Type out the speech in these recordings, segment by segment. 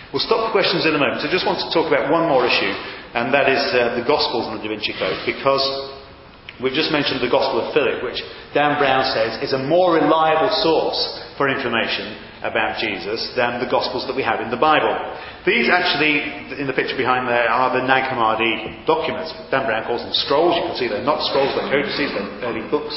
We'll stop for questions in a moment. I just want to talk about one more issue, and that is the Gospels and the Da Vinci Code, because we've just mentioned the Gospel of Philip, which Dan Brown says is a more reliable source for information about Jesus than the Gospels that we have in the Bible. These actually, in the picture behind there, are the Nag Hammadi documents. Dan Brown calls them scrolls. You can see they're not scrolls, they're codices, they're early books.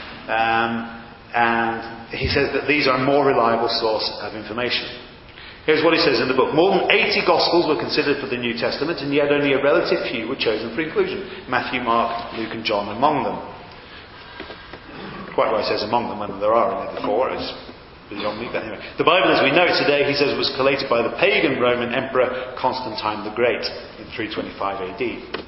And he says that these are a more reliable source of information. Here's what he says in the book. More than 80 Gospels were considered for the New Testament, and yet only a relative few were chosen for inclusion. Matthew, Mark, Luke and John among them. Quite right, he says among them when there are only the four. It's beyond me, but anyway. The Bible as we know it today, he says, was collated by the pagan Roman Emperor Constantine the Great in 325 AD.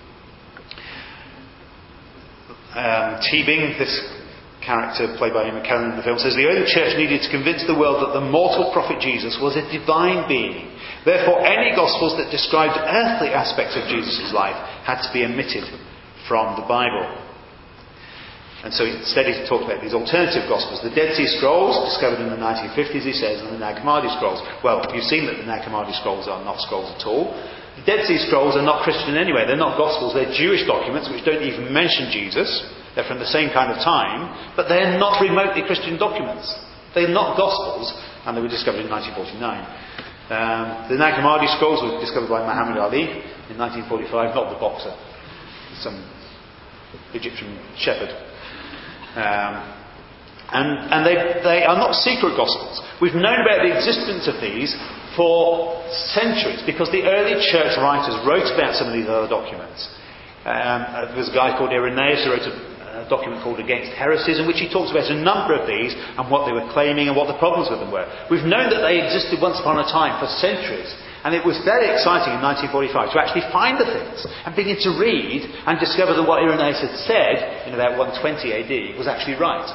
Teabing, this character played by Ian McKellen in the film, says the early church needed to convince the world that the mortal prophet Jesus was a divine being. Therefore, any Gospels that described earthly aspects of Jesus' life had to be omitted from the Bible. And so instead he talked about these alternative Gospels. The Dead Sea Scrolls, discovered in the 1950s, he says, and the Nag Hammadi Scrolls. Well, you've seen that the Nag Hammadi Scrolls are not scrolls at all. The Dead Sea Scrolls are not Christian anyway. They're not Gospels. They're Jewish documents which don't even mention Jesus. They're from the same kind of time, but they're not remotely Christian documents. They're not Gospels, and they were discovered in 1949. The Nag Hammadi Scrolls were discovered by Muhammad Ali in 1945, not the boxer, some Egyptian shepherd. And they are not secret Gospels. We've known about the existence of these for centuries, because the early church writers wrote about some of these other documents. There was a guy called Irenaeus who wrote a document called Against Heresies, in which he talks about a number of these and what they were claiming and what the problems with them were. We've known that they existed once upon a time for centuries, and it was very exciting in 1945 to actually find the things and begin to read and discover that what Irenaeus had said in about 120 AD was actually right.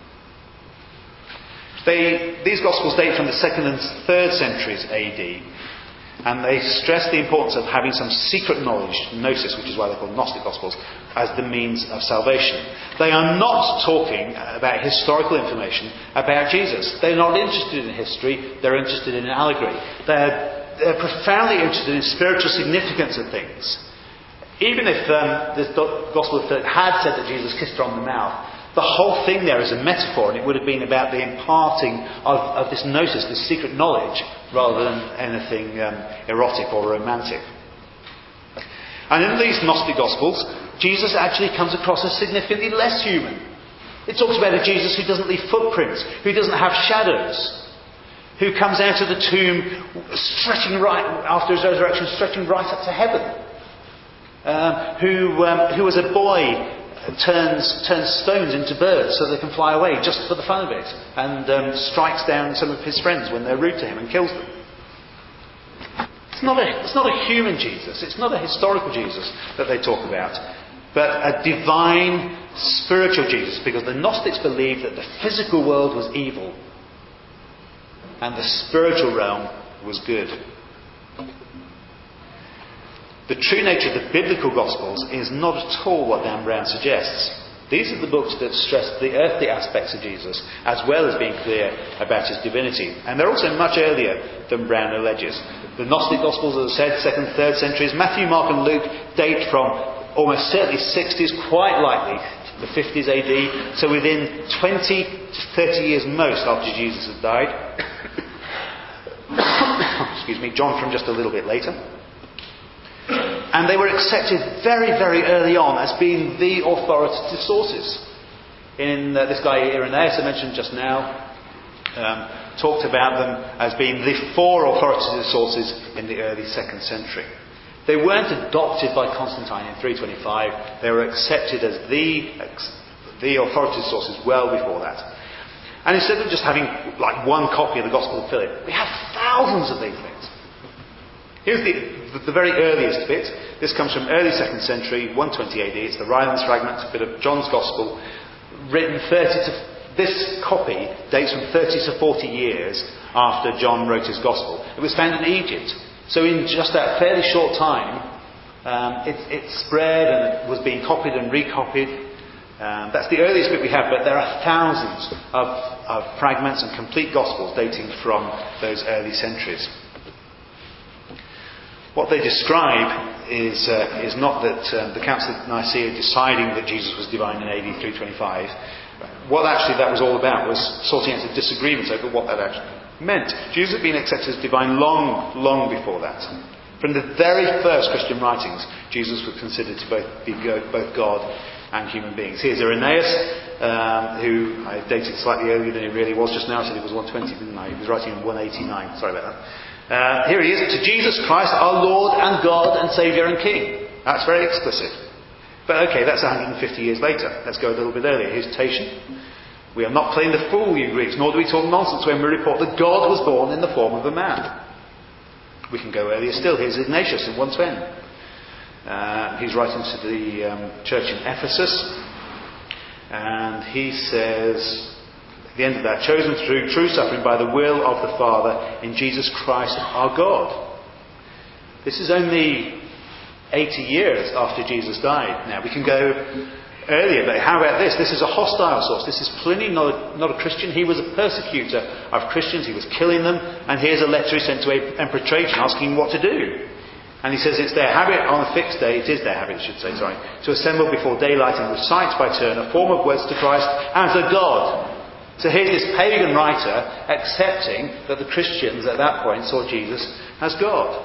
These Gospels date from the 2nd and 3rd centuries AD, and they stress the importance of having some secret knowledge, gnosis, which is why they're called Gnostic Gospels, as the means of salvation. They are not talking about historical information about Jesus. They're not interested in history, they're interested in allegory. They're profoundly interested in spiritual significance of things. Even if the Gospel of Philip had said that Jesus kissed her on the mouth, the whole thing there is a metaphor, and it would have been about the imparting of this gnosis, this secret knowledge, rather than anything erotic or romantic. And in these Gnostic Gospels, Jesus actually comes across as significantly less human. It talks about a Jesus who doesn't leave footprints, who doesn't have shadows, who comes out of the tomb stretching right after his resurrection, stretching right up to heaven, who as a boy turns stones into birds so they can fly away just for the fun of it, and strikes down some of his friends when they're rude to him and kills them. It's not a human Jesus. It's not a historical Jesus that they talk about, but a divine, spiritual Jesus, because the Gnostics believed that the physical world was evil and the spiritual realm was good. The true nature of the biblical Gospels is not at all what Dan Brown suggests. These are the books that stress the earthly aspects of Jesus, as well as being clear about his divinity. And they're also much earlier than Brown alleges. The Gnostic Gospels, as I said, 2nd and 3rd centuries. Matthew, Mark and Luke date from almost certainly 60s, quite likely the 50s AD. So within 20 to 30 years most after Jesus had died. Excuse me, John from just a little bit later. And they were accepted very, very early on as being the authoritative sources. This guy Irenaeus I mentioned just now talked about them as being the 4 authoritative sources in the early 2nd century. They weren't adopted by Constantine in 325. They were accepted as the authoritative sources well before that. And instead of just having like one copy of the Gospel of Philip, we have thousands of these things. Here's the very earliest bit. This comes from early 2nd century, 120 AD. It's the Rylands fragment, a bit of John's Gospel, written this copy dates from 30 to 40 years after John wrote his Gospel. It was found in Egypt. So in just that fairly short time, it spread and it was being copied and recopied. That's the earliest bit we have, but there are thousands of fragments and complete Gospels dating from those early centuries. What they describe is not that the Council of Nicaea deciding that Jesus was divine in AD 325. What actually that was all about was sorting out the disagreements over what that actually meant. Jesus had been accepted as divine long, long before that. From the very first Christian writings, Jesus was considered to be both God and human beings. Here's Irenaeus, who I dated slightly earlier than he really was just now. I said he was 120, didn't I? He was writing in 189. Sorry about that. Here he is, to Jesus Christ, our Lord and God and Saviour and King. That's very explicit. But okay, that's 150 years later. Let's go a little bit earlier. Here's Tatian. We are not playing the fool, you Greeks, nor do we talk nonsense when we report that God was born in the form of a man. We can go earlier still. Here's Ignatius in 110. He's writing to the church in Ephesus. And he says, at the end of that, chosen through true suffering by the will of the Father in Jesus Christ our God. This is only 80 years after Jesus died. Now, we can go earlier, but how about this? This is a hostile source. This is Pliny, not a Christian. He was a persecutor of Christians. He was killing them. And here's a letter he sent to Emperor Trajan asking him what to do. And he says it's their habit on a fixed day, it is their habit, I should say, to assemble before daylight and recite by turn a form of words to Christ as a God. So here's this pagan writer accepting that the Christians at that point saw Jesus as God.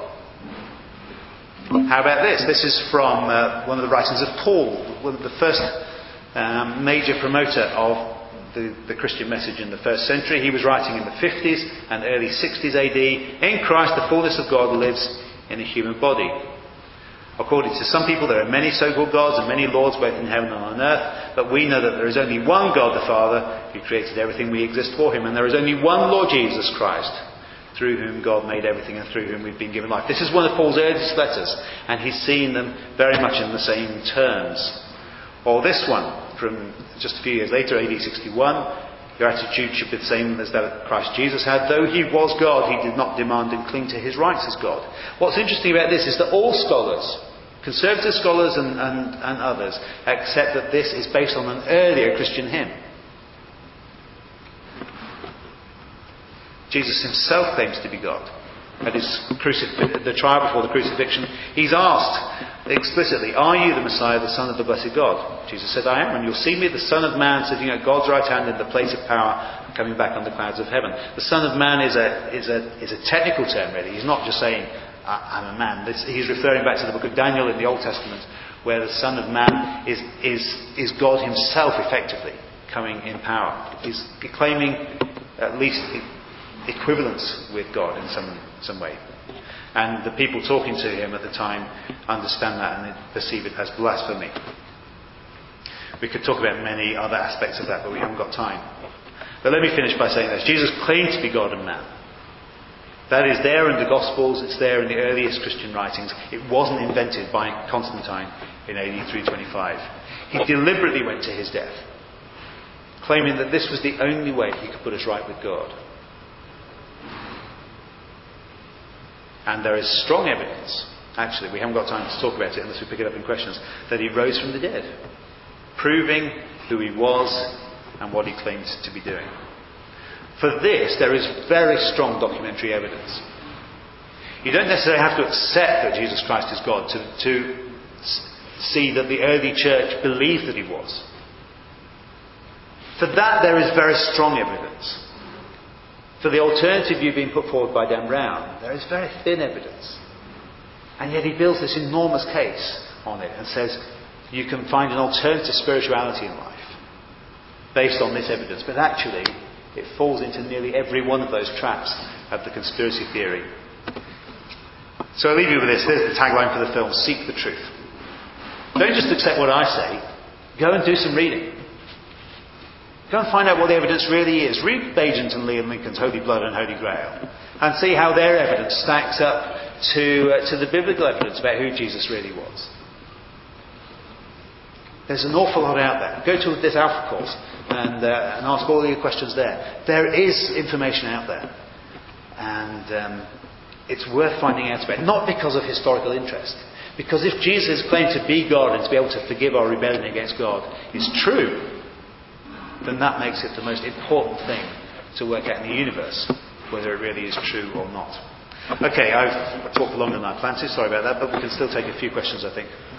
How about this? This is from one of the writings of Paul, one of the first major promoter of the Christian message in the first century. He was writing in the 50s and early 60s AD. In Christ the fullness of God lives in a human body. According to some people, there are many so-called gods and many lords both in heaven and on earth, but we know that there is only one God the Father who created everything. We exist for him, and there is only one Lord Jesus Christ, through whom God made everything and through whom we've been given life. This is one of Paul's earliest letters, and he's seen them very much in the same terms. Or this one, from just a few years later, AD 61, your attitude should be the same as that Christ Jesus had. Though he was God, he did not demand and cling to his rights as God. What's interesting about this is that all scholars, conservative scholars and others, accept that this is based on an earlier Christian hymn. Jesus himself claims to be God. At the trial before the crucifixion, he's asked explicitly, "Are you the Messiah, the Son of the blessed God?" Jesus said, "I am, and you'll see me, the Son of Man, sitting at God's right hand in the place of power, coming back on the clouds of heaven." The Son of Man is a technical term, really. He's not just saying, "I'm a man." He's referring back to the book of Daniel in the Old Testament, where the Son of Man is God himself, effectively, coming in power. He's claiming at least equivalence with God in some way. And the people talking to him at the time understand that and perceive it as blasphemy. We could talk about many other aspects of that, but we haven't got time. But let me finish by saying this. Jesus claimed to be God and man. That is there in the Gospels, it's there in the earliest Christian writings. It wasn't invented by Constantine in AD 325. He deliberately went to his death, claiming that this was the only way he could put us right with God. And there is strong evidence, actually, we haven't got time to talk about it unless we pick it up in questions, that he rose from the dead, proving who he was and what he claimed to be doing. For this, there is very strong documentary evidence. You don't necessarily have to accept that Jesus Christ is God to see that the early church believed that he was. For that, there is very strong evidence. For the alternative view being put forward by Dan Brown, there is very thin evidence. And yet he builds this enormous case on it and says you can find an alternative spirituality in life based on this evidence. But actually, it falls into nearly every one of those traps of the conspiracy theory. So I'll leave you with this. There's the tagline for the film: seek the truth. Don't just accept what I say. Go and do some reading. Go and find out what the evidence really is. Read Bagent and Leon Lincoln's Holy Blood and Holy Grail and see how their evidence stacks up to the biblical evidence about who Jesus really was. There's an awful lot out there. Go to this Alpha course and ask all your questions there. There is information out there. And it's worth finding out about. Not because of historical interest. Because if Jesus claimed to be God and to be able to forgive our rebellion against God is true, then that makes it the most important thing to work out in the universe, whether it really is true or not. Okay, I've talked longer than I planned to, sorry about that, but we can still take a few questions, I think.